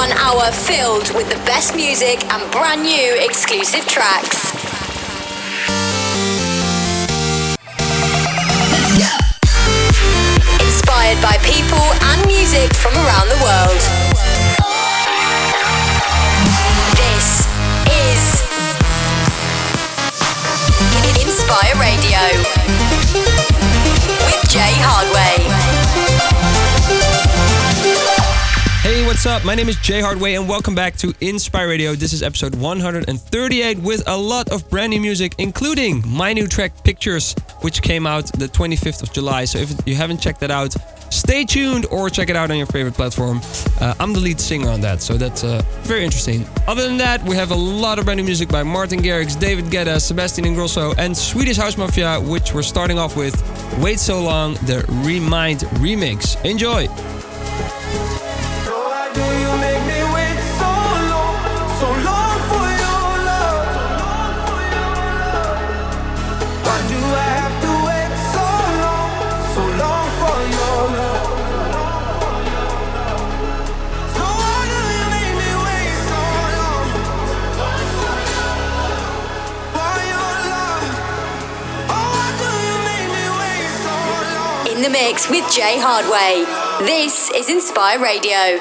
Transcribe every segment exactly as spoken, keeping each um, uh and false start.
one hour filled with the best music and brand new exclusive tracks. Inspired by people and music from around the world. This is Inspire Radio with Jay Hardway. Hey, what's up? My name is Jay Hardway and welcome back to Inspire Radio. This is episode one hundred thirty-eight with a lot of brand new music, including my new track Pictures, which came out the twenty-fifth of July. So if you haven't checked that out, stay tuned or check it out on your favorite platform. Uh, I'm the lead singer on that, so that's uh, very interesting. Other than that, we have a lot of brand new music by Martin Garrix, David Guetta, Sebastian Ingrosso, and Swedish House Mafia, which we're starting off with Wait So Long, the Remind remix. Enjoy! In the mix with Jay Hardway. This is Inspire Radio.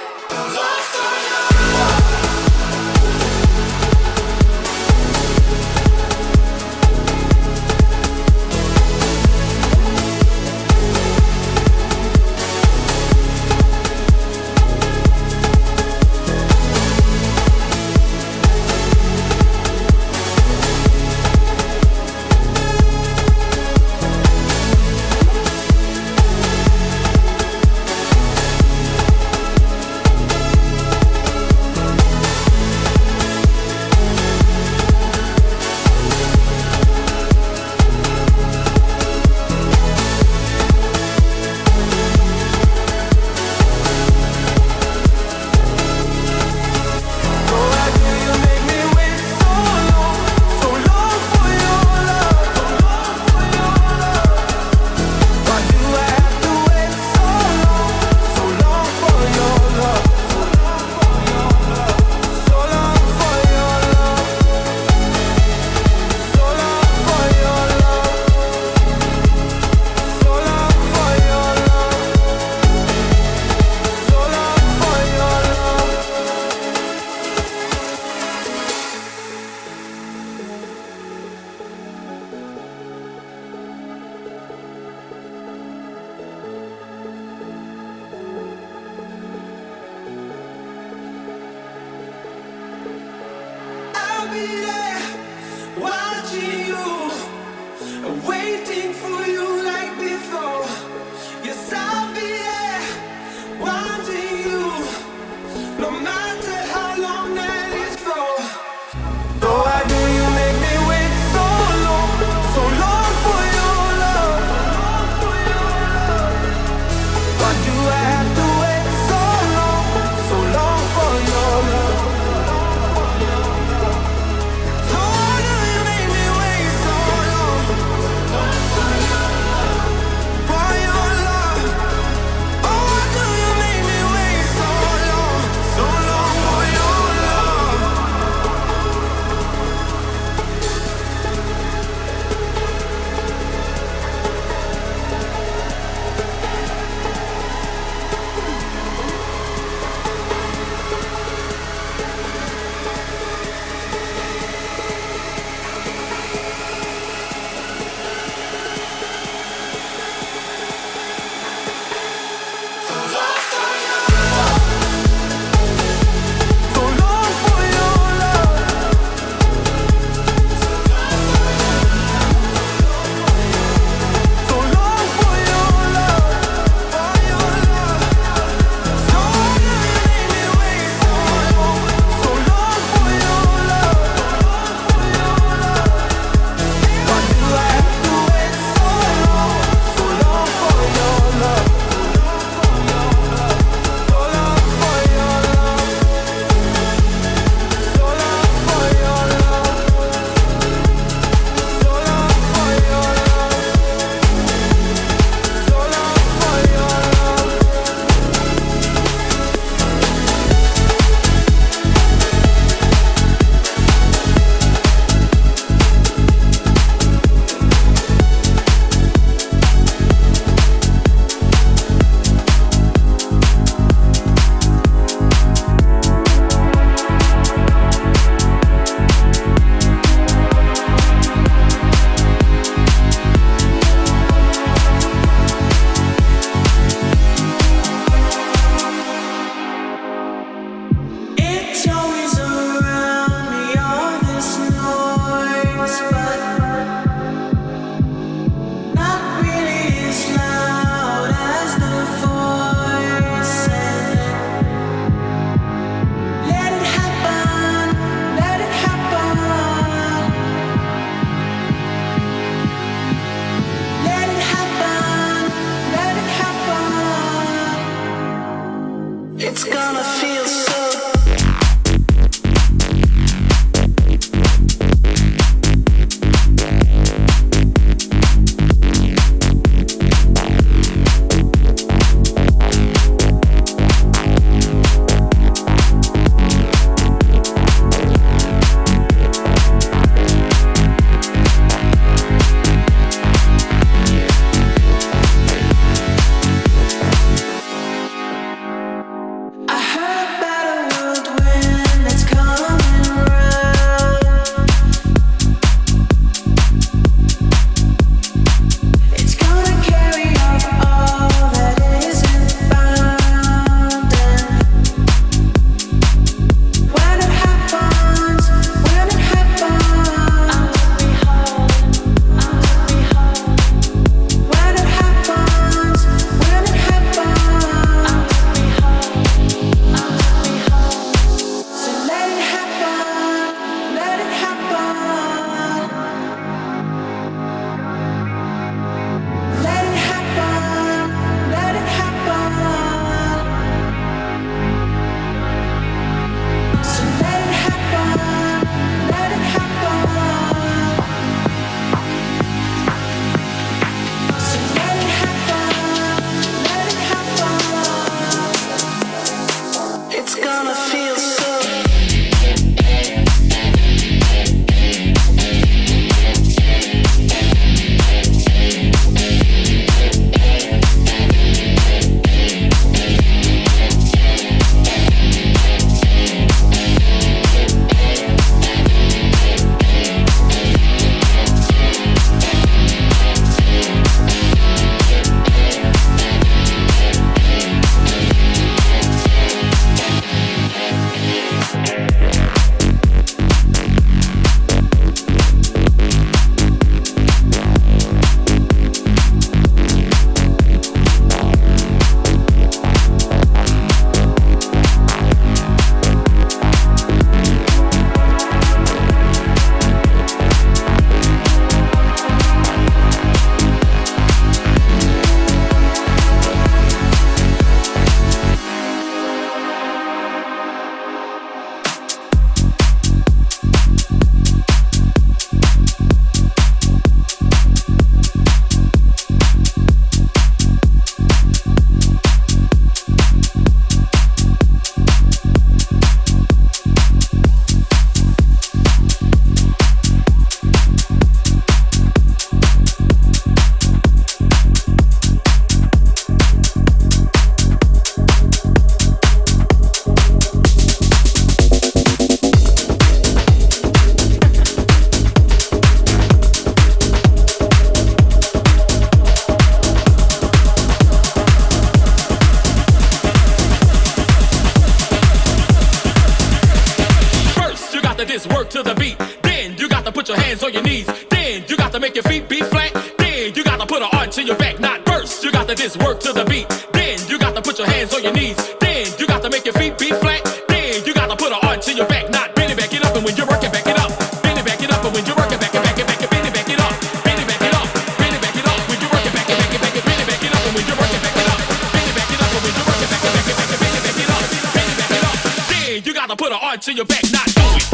to the beat. Then you got to put your hands on your knees. Then you got to make your feet be flat. Then you got to put an arch in your back, not first. You got to just work to the beat. Then you got to put your hands on your knees. Then you got to make your feet be flat. Then you got to put an arch in your back, not bend it, back it up, and when you're working, back it up. Bend it, back it up, and when you're working, back it, back it, back it, bend it, back it up. Bend it, back it up, bend it, back it up, when you're working, back it, back it, back it, bend it, back it up, and when you're working, back it up. Bend it, back it up, and when you're working, back it, back it, back it, bend it, back it up. Bend it, back it up. Then you got to put an arch in your back, not do it.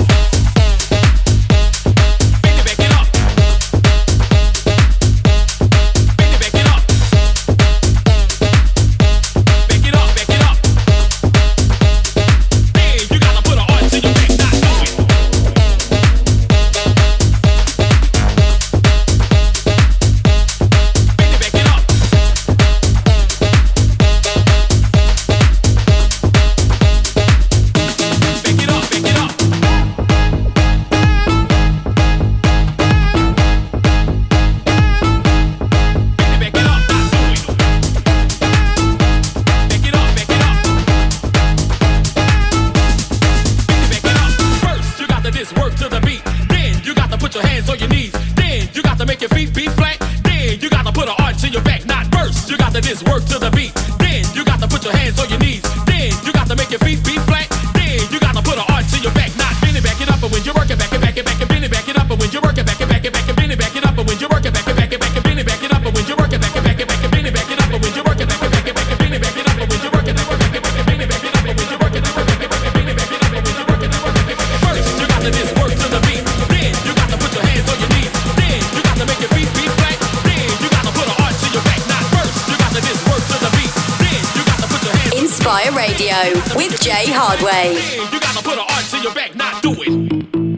With Jay Hardway. You gotta put an arch in your back, not do it.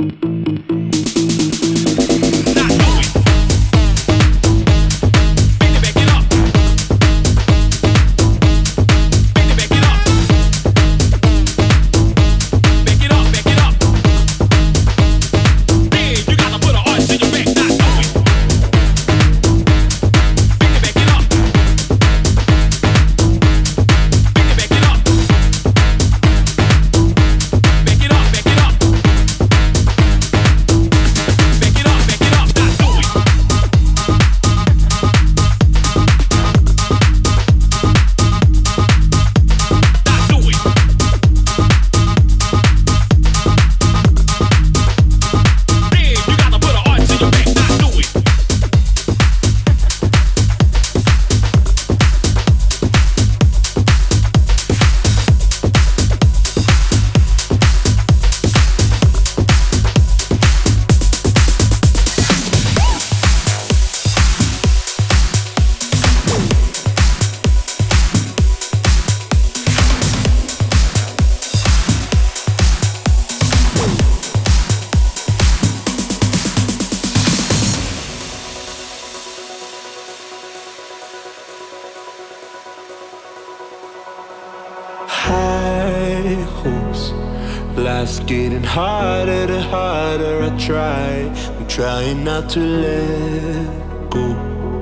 Life's getting harder, the harder I try. I'm trying not to let go,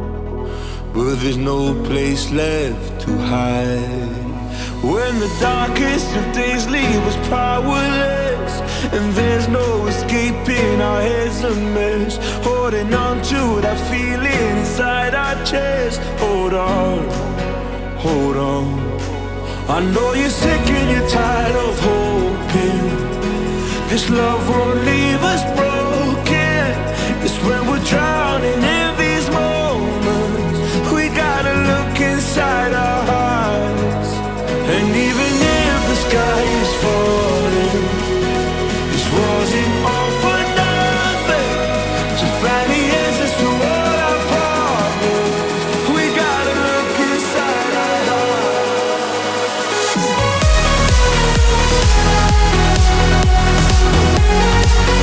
but there's no place left to hide. When the darkest of days leave us powerless, and there's no escaping, our heads a mess. Holding on to that feeling inside our chest. Hold on, hold on. I know you're sick and you're tired of hoping this love won't leave us broken. It's when we're drowning in these moments, we gotta look inside our hearts. And even if the sky is falling, this wasn't all for nothing. To find the answers to all our problems, we gotta look inside our hearts.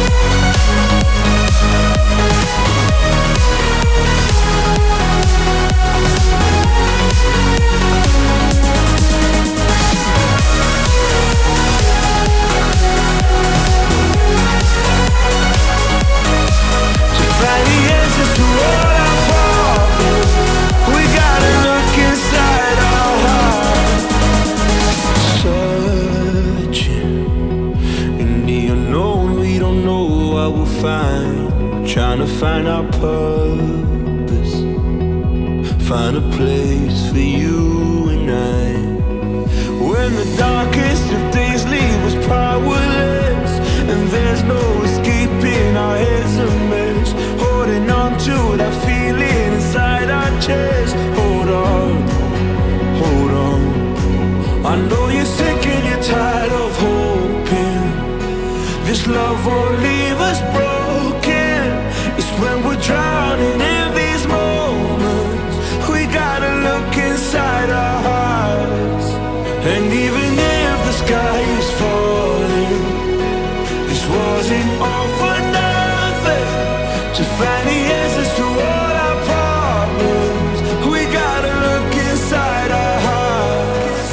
find our purpose, find a place for you and I. When the darkest of days leave us powerless, and there's no escaping our heads a mess, holding on to that feeling inside our chest. Hold on, hold on. I know you're sick and you're tired of hoping this love won't leave us broken. It's when we're drowning in these moments, we gotta look inside our hearts. And even if the sky is falling, this wasn't all for nothing. To find the answers to all our problems, we gotta look inside our hearts.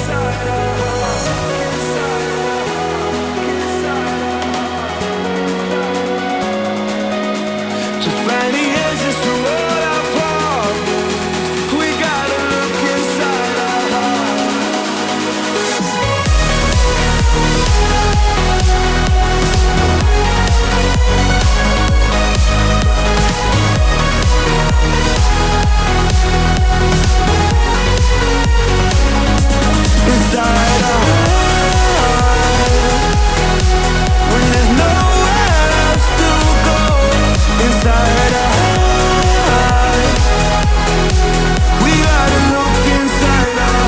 To find the answers to all our problems, we gotta look inside our hearts. Inside our hearts, when there's nowhere else to go. Inside our hearts, we gotta look inside our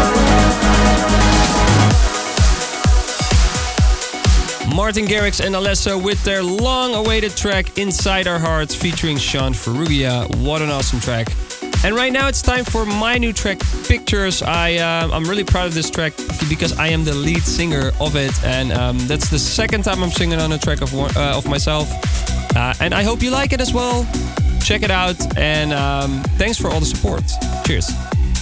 hearts. Martin Garrix and Alesso with their long-awaited track Inside Our Hearts featuring Sean Ferrugia. What an awesome track. And right now it's time for my new track, Pictures. I, uh, I'm really proud of this track because I am the lead singer of it. And um, that's the second time I'm singing on a track of, one, uh, of myself. Uh, and I hope you like it as well. Check it out. And um, thanks for all the support. Cheers.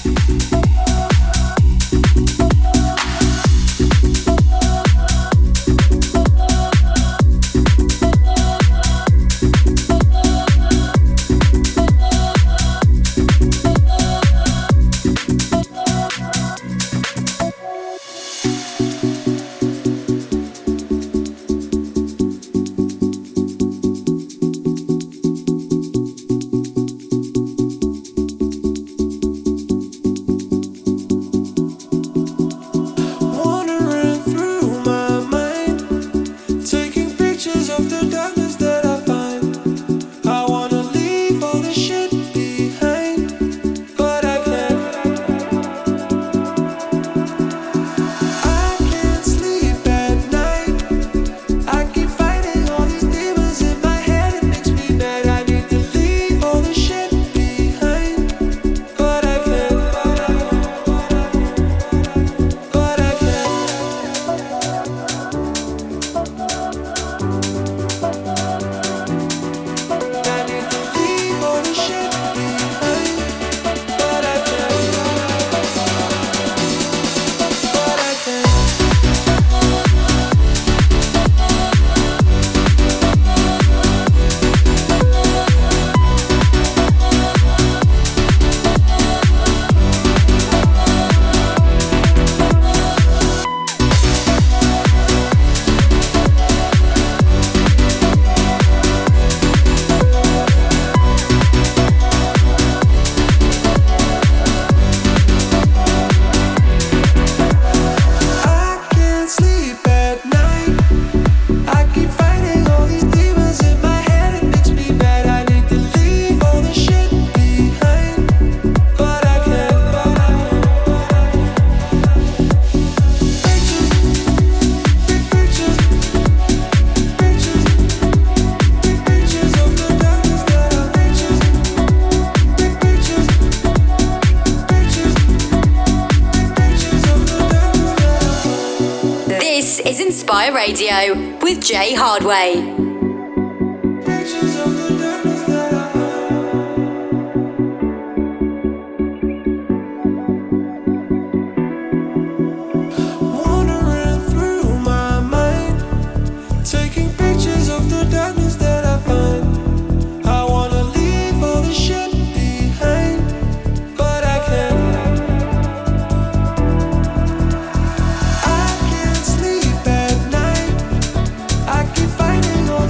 Inspire Radio with Jay Hardway. Finding all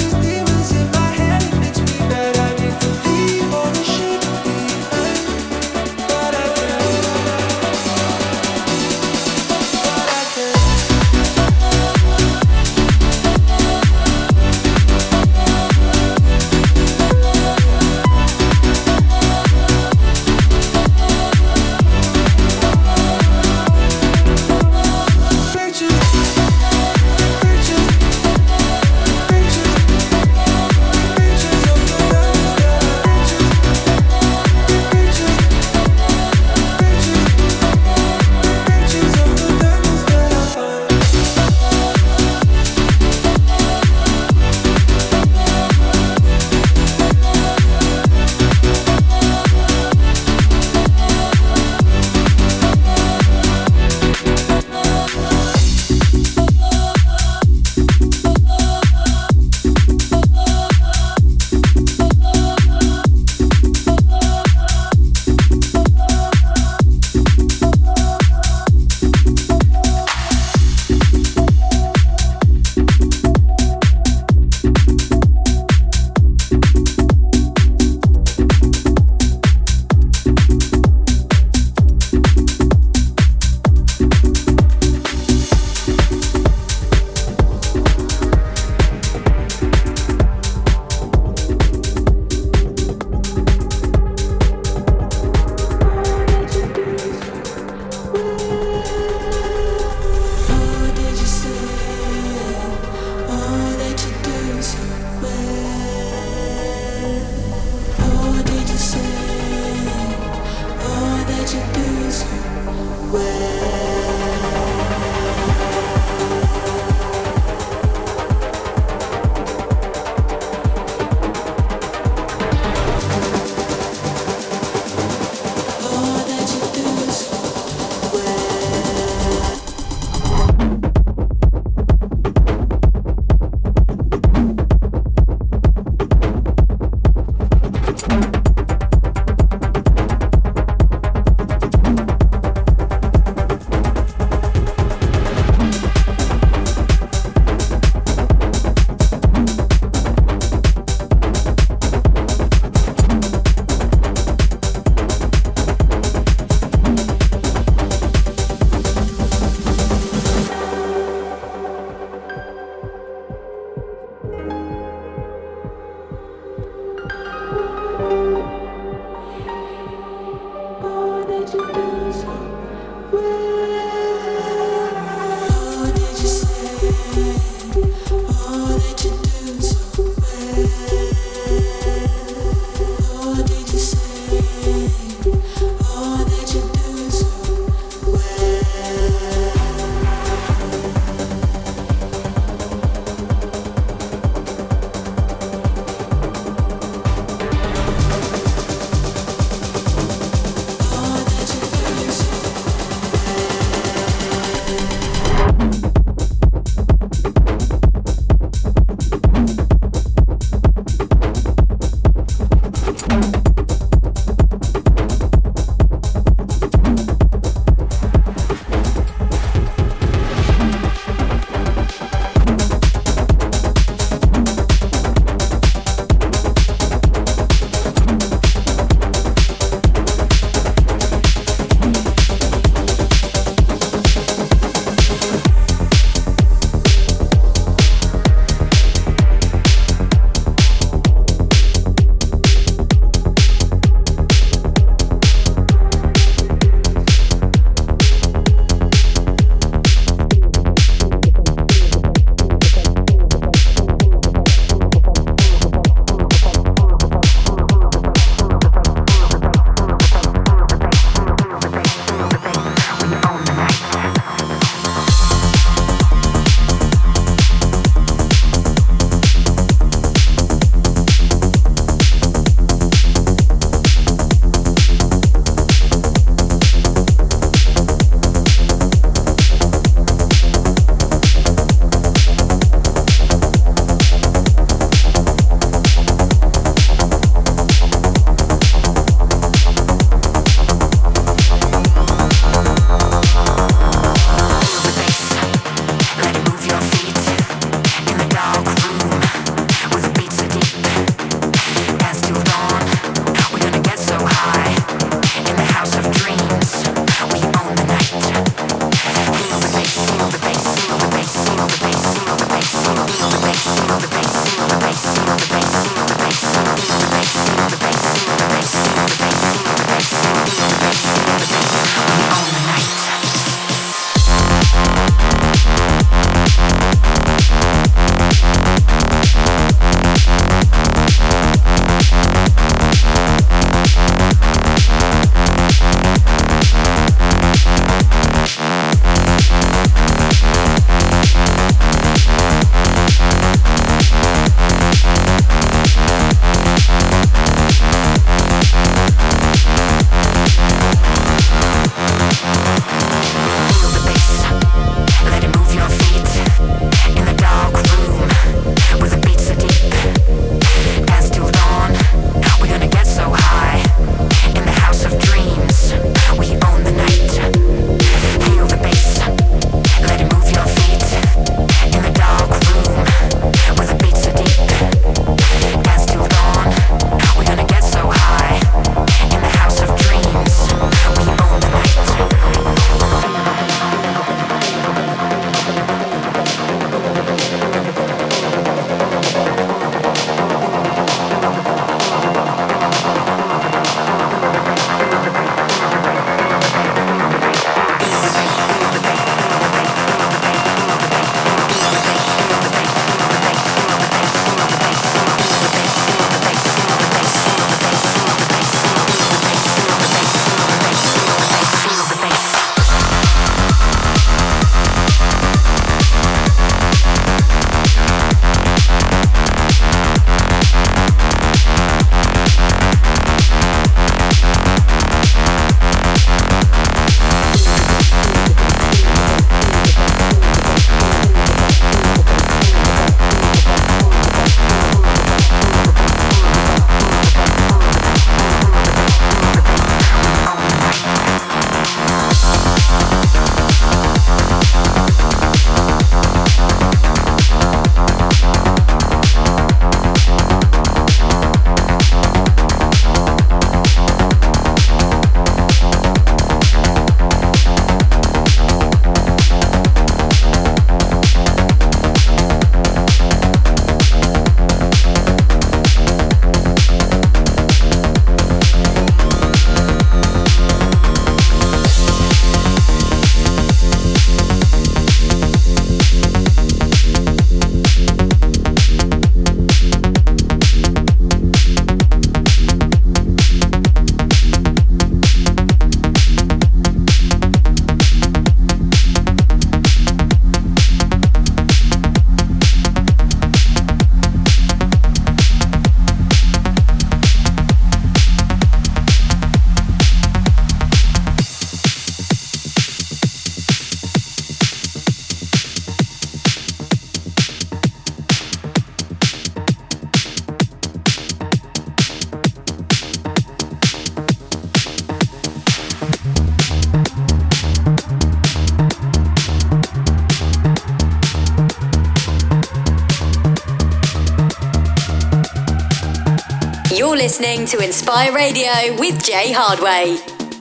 listening to Inspire Radio with Jay Hardway.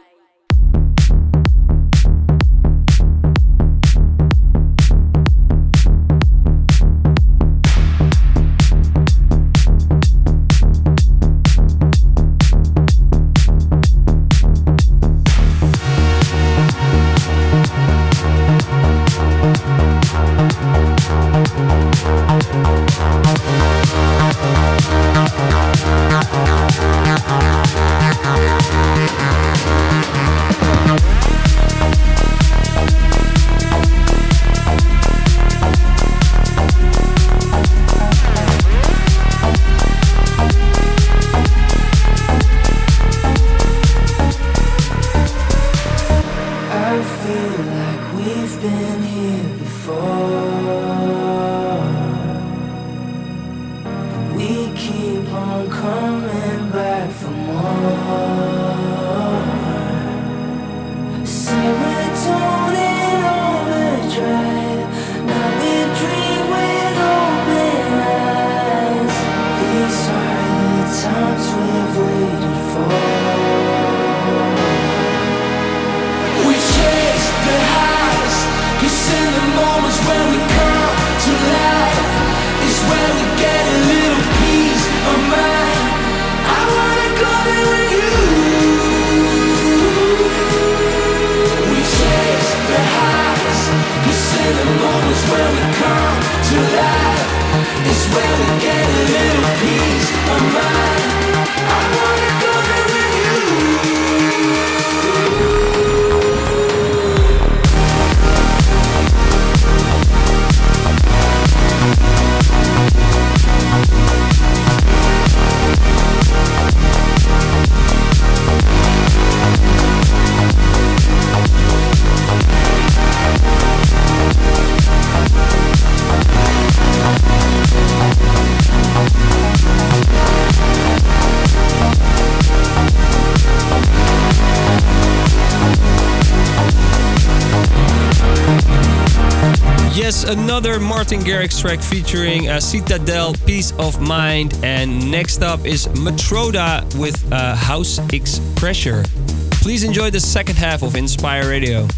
Another Martin Garrix track featuring uh, Citadel, Peace of Mind. And next up is Matroda with uh, House X Pressure. Please enjoy the second half of Inspire Radio.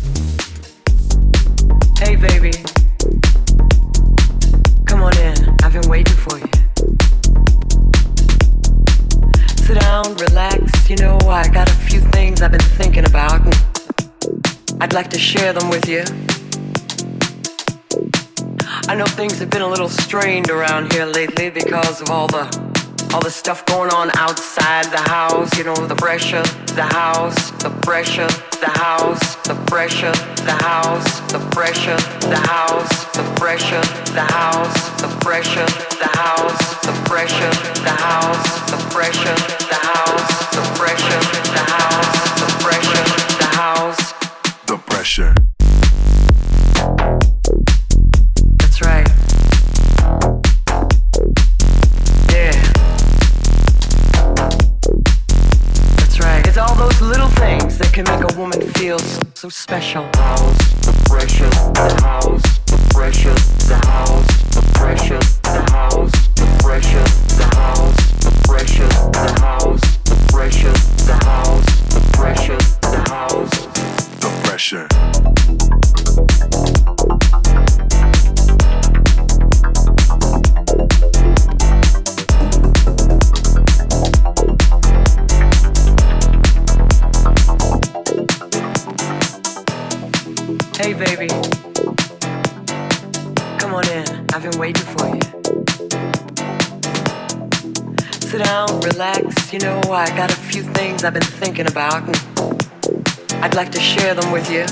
Hey baby, come on in, I've been waiting for you. Sit down, relax, you know I got a few things I've been thinking about and I'd like to share them with you. I know things have been a little strained around here lately because of all the all the stuff going on outside the house, you know, the pressure, the house, the pressure, the house, the pressure, the house, the pressure, the house, the pressure, the house, the pressure, the house, the pressure, the house, the pressure, the house, the pressure, the house, the pressure, the house, the pressure. That's right. Yeah. That's right. It's all those little things that can make a woman feel so, so special. House, the pressure, the house, the pressure, the house, the pressure, the house, the pressure, the house, the pressure, the house, the pressure, the house, the pressure, the house, the pressure. Hey baby, come on in, I've been waiting for you. Sit down, relax, you know I got a few things I've been thinking about and I'd like to share them with you.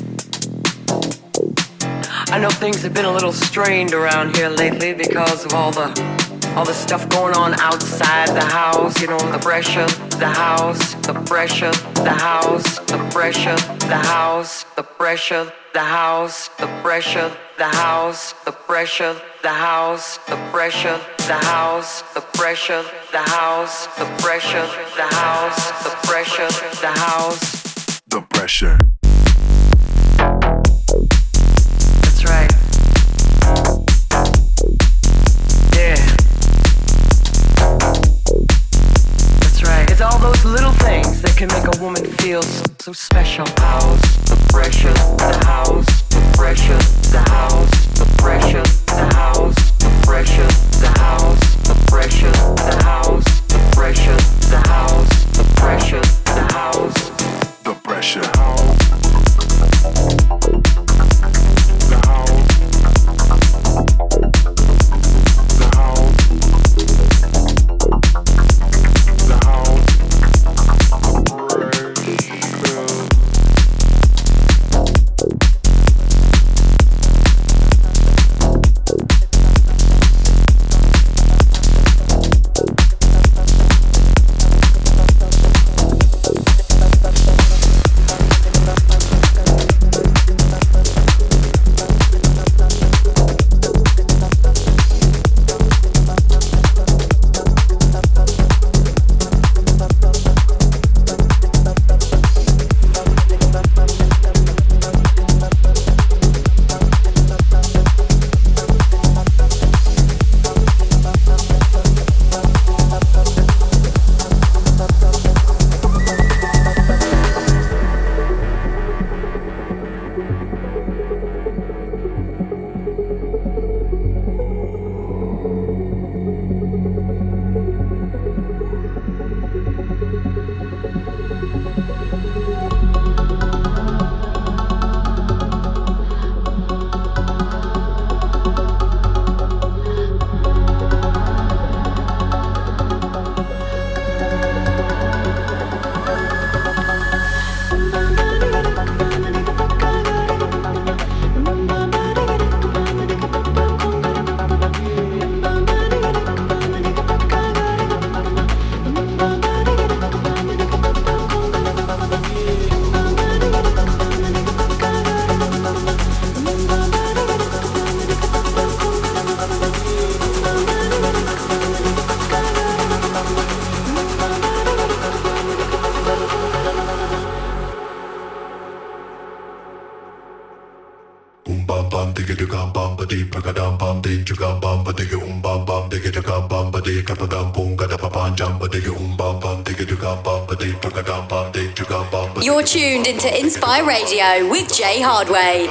I know things have been a little strained around here lately because of all the all the stuff going on outside the house, you know, the pressure, the house, the pressure, the house, the pressure, the house, the pressure, the house, the pressure, the house, the pressure, the house, the pressure, the house, the pressure, the house, the pressure, the house, the pressure, the house, the pressure. That's right. Yeah. special house, the pressure, the house, the pressure, the house, the pressure, the house, the pressure, the house, the pressure, the house, the pressure, the house, the pressure, the house, The pressure. You're tuned into Inspire Radio with Jay Hardway.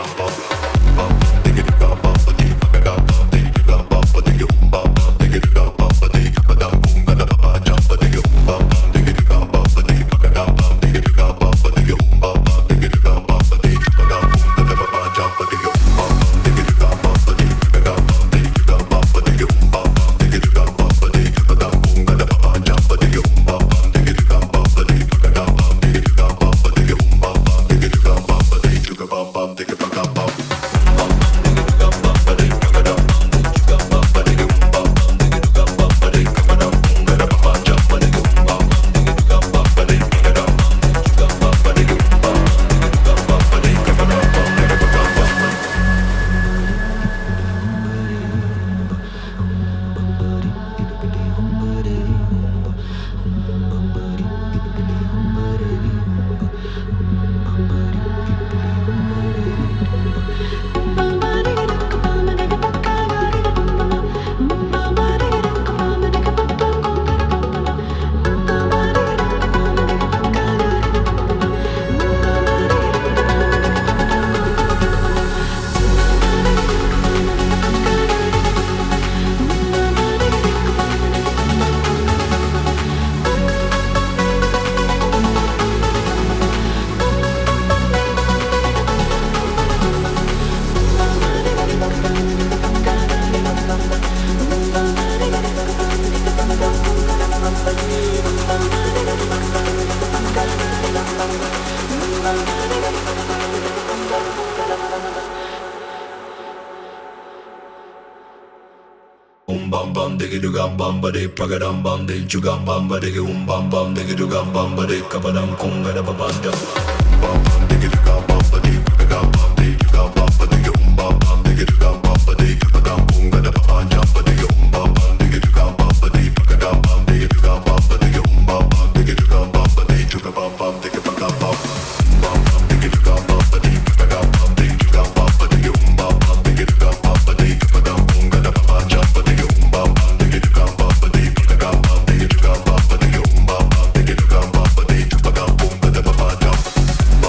Pagadam bam de jugam bam ba de um bam bam de jugam bam ba de kapadam kunga da babanda bam bam de jugam bam ba de pagadam bam de jugam bam ba de um bam bam de jugam bam ba de kapadam kunga da babanda ba de um bam bam de jugam bam ba de pagadam bam de jugam bam ba de um bam bam de jugam bam ba de jugam bam bam de pagadam bam bam bam de jugam bam ba de pagadam bam de jugam bam ba de um bam bam de jugam bam ba de kapadam kunga da babanda ba de um bam bam de jugam bam ba de pagadam bam de jugam bam ba de um bam bam de jugam bam ba de pagadam kunga da babanda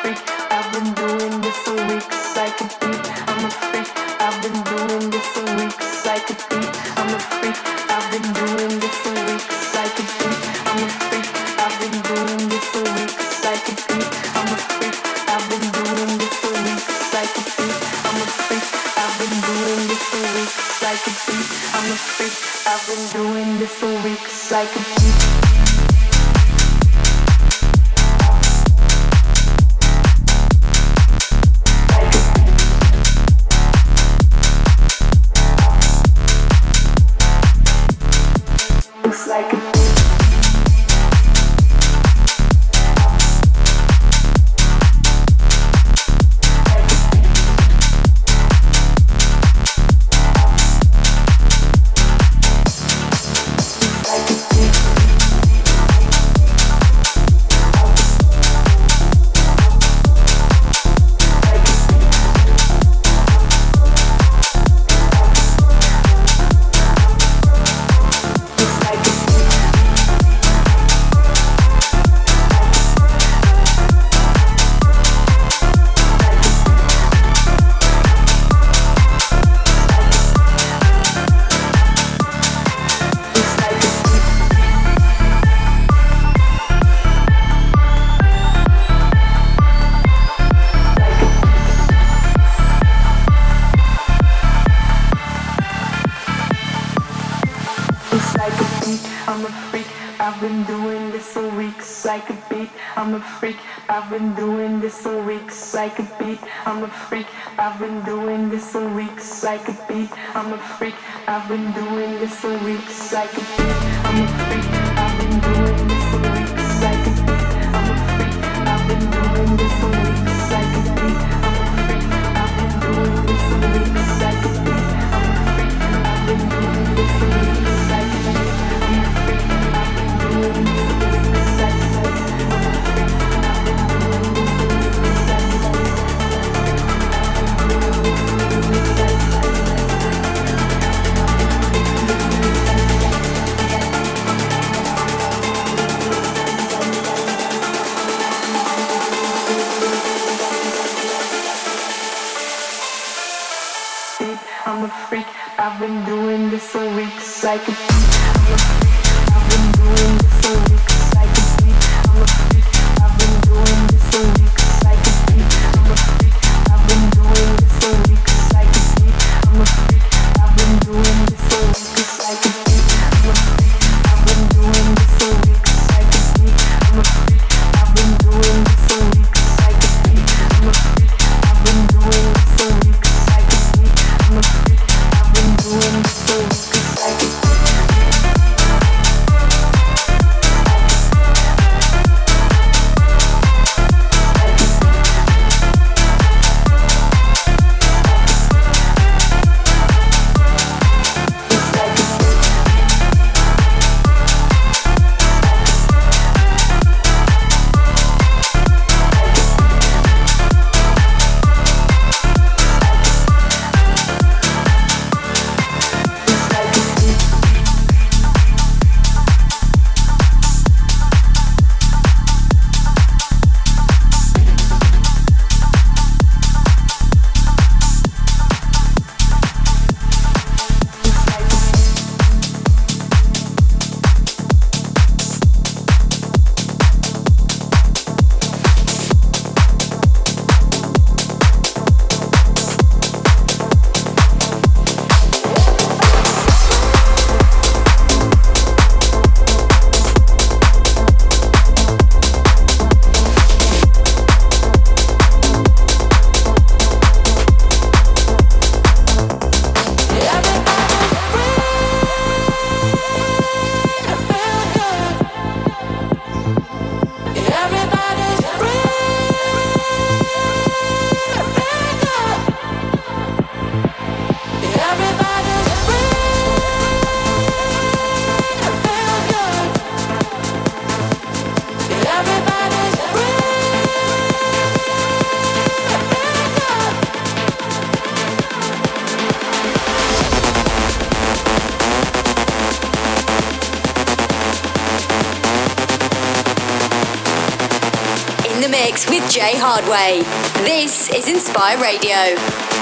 freak. I've been doing this for weeks. Like a beat. I'm a freak. I've been doing this for weeks. Like a beat. I'm a freak. I've been doing this for weeks. Like a beat. I'm a freak. I've been doing this for weeks. Like a beat. I'm a freak. I've been doing this for weeks. Like a beat. I'm a freak. I've been doing this for weeks. Like a beat. I'm a freak. I've been doing this for weeks. Like a beat. Like a I'm a freak, I've been doing this for weeks. Like a beat, I'm a freak, I've been doing this for weeks. Like a beat, I'm a freak, I've been doing this for weeks. Like a beat, I'm a freak, I've been doing this for weeks. Like a beat, I'm a freak, I've been doing this for weeks. Like a beat, I'm a freak, I've been doing this for weeks. Like a beat, I'm a freak, I've been doing this for weeks. Like a beat, I'm a freak, I've been doing this for weeks. Like a beat, I'm a freak, I've been doing this for weeks. Like a beat, I'm a freak, I've been doing this for weeks. Like a beat, I'm a freak, I've been doing this for weeks. I'm a freak, I've been doing this for weeks. Like a beat, I'm a freak, I've been doing this for weeks. Like a beat, I'm a freak, I've been doing this for weeks. Like a beat, I'm a freak, I've been doing this for weeks. Like a beat, I'm a freak, I've been doing this for weeks. Like a beat, I'm a freak, I've been doing this for weeks. Like a beat, I'm a freak, I've been doing this for weeks. Like a beat, I'm a freak, I've been doing this for weeks. Like a beat, I'm a freak, I've been doing this for weeks. Like a beat. Jay Hardway. This is Inspire Radio.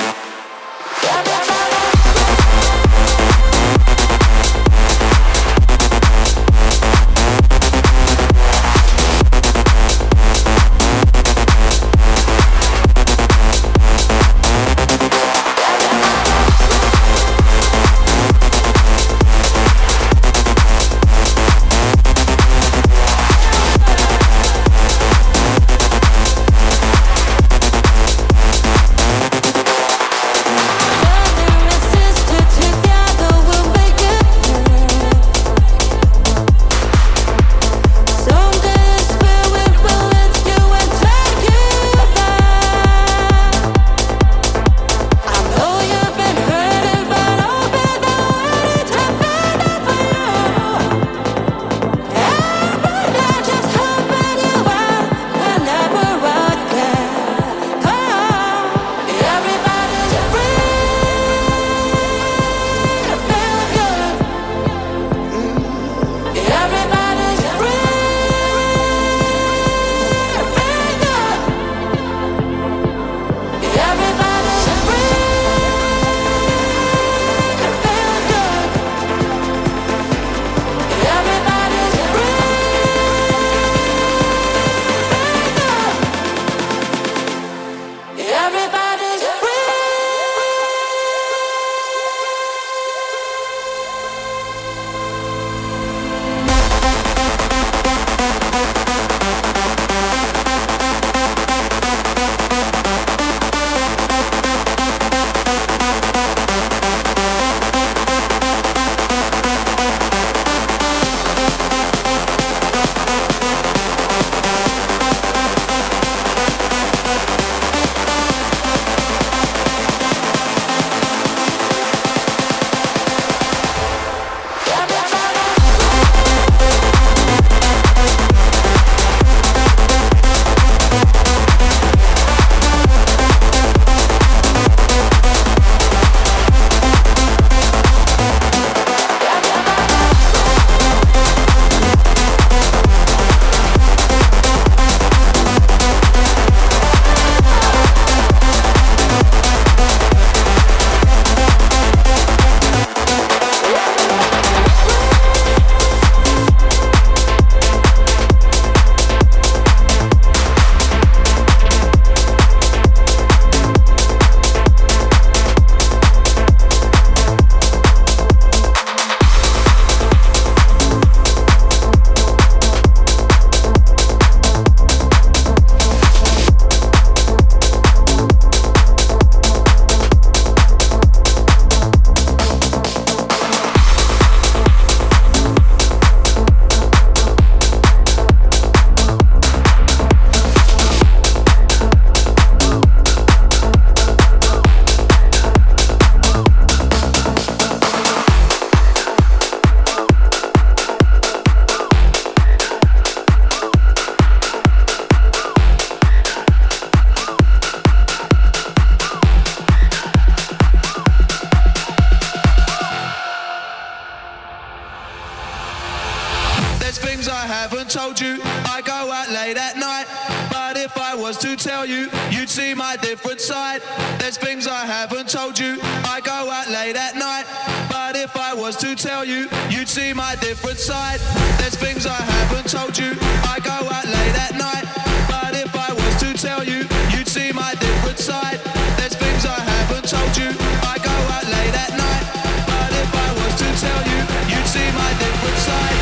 told you I go out late at night, but if I was to tell you, you'd see my different side. There's things I haven't told you. I go out late at night, but if I was to tell you, you'd see my different side. There's things I haven't told you. I go out late at night, but if I was to tell you, you'd see my different side. There's things I haven't told you. I go out late at night, but if I was to tell you, you'd see my different side.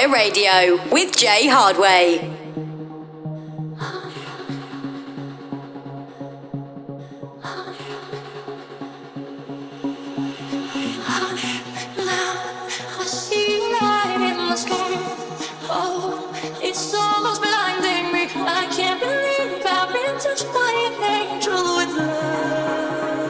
Inspire Radio with Jay Hardway. It's almost blinding me. I can't believe I've been touched by an angel with love.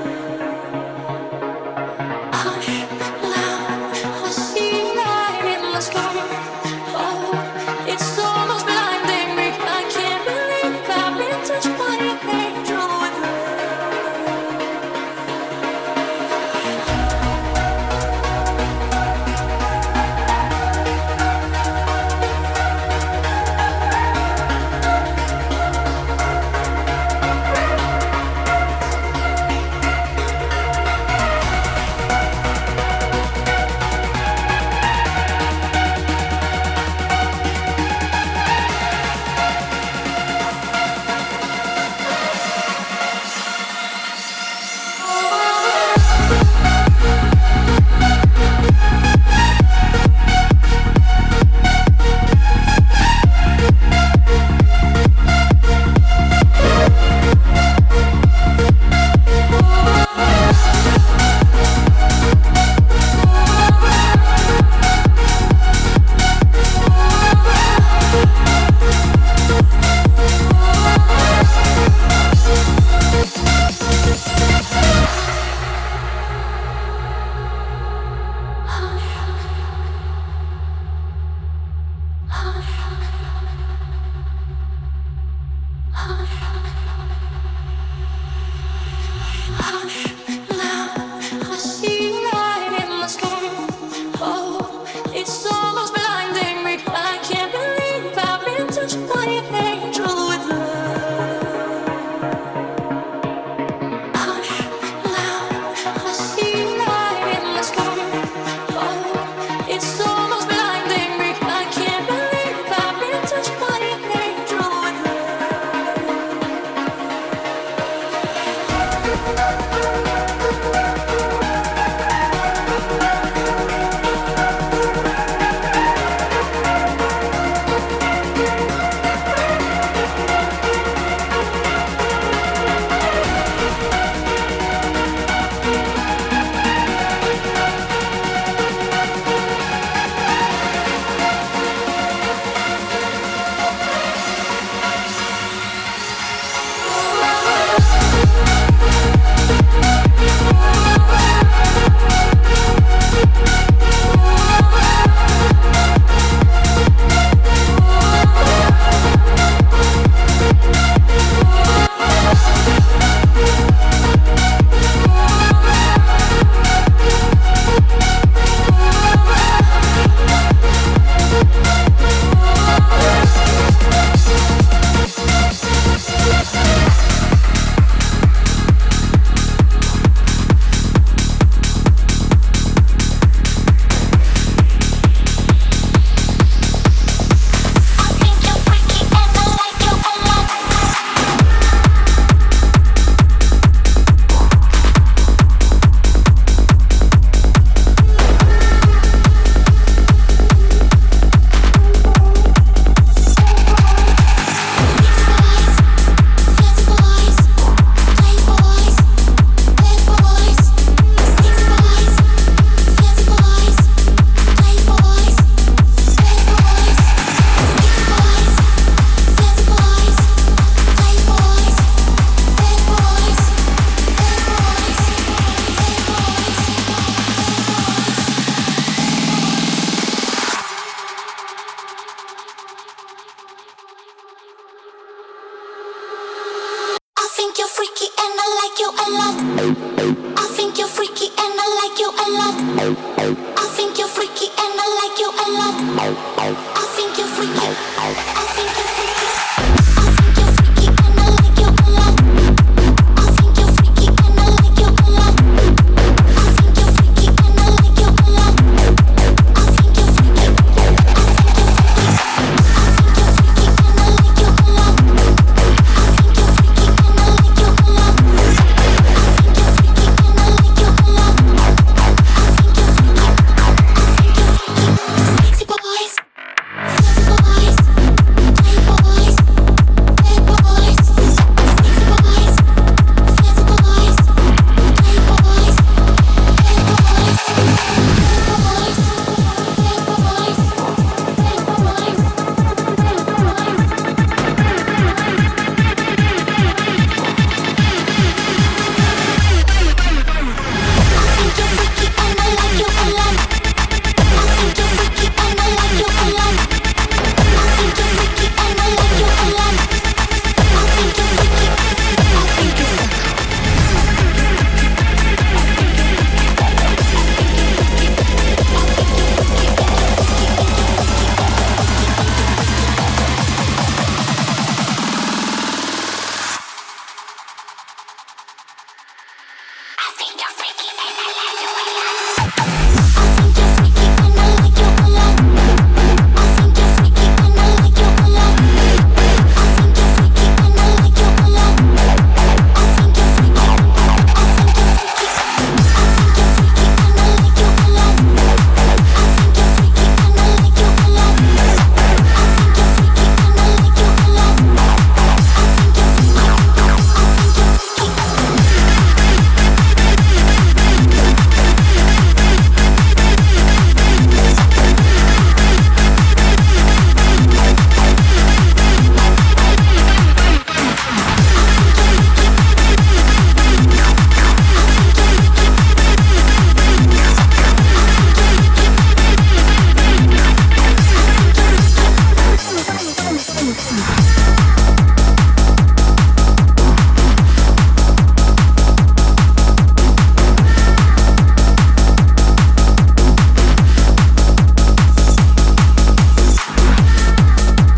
Hush, now I see light in the sky. Oh, it's almost blinding me. I can't believe I've been touched by an angel with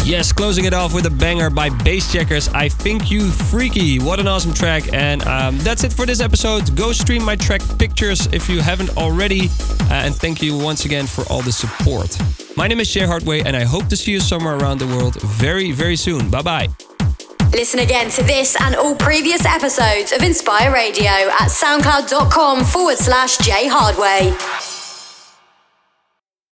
Yes, closing it off with a banger by Bass Checkers, I Think You Freaky. What an awesome track. And um, that's it for this episode. Go stream my track Pictures if you haven't already. Uh, and thank you once again for all the support. My name is Jay Hardway, and I hope to see you somewhere around the world very, very soon. Bye-bye. Listen again to this and all previous episodes of Inspire Radio at soundcloud.com forward slash Jay Hardway.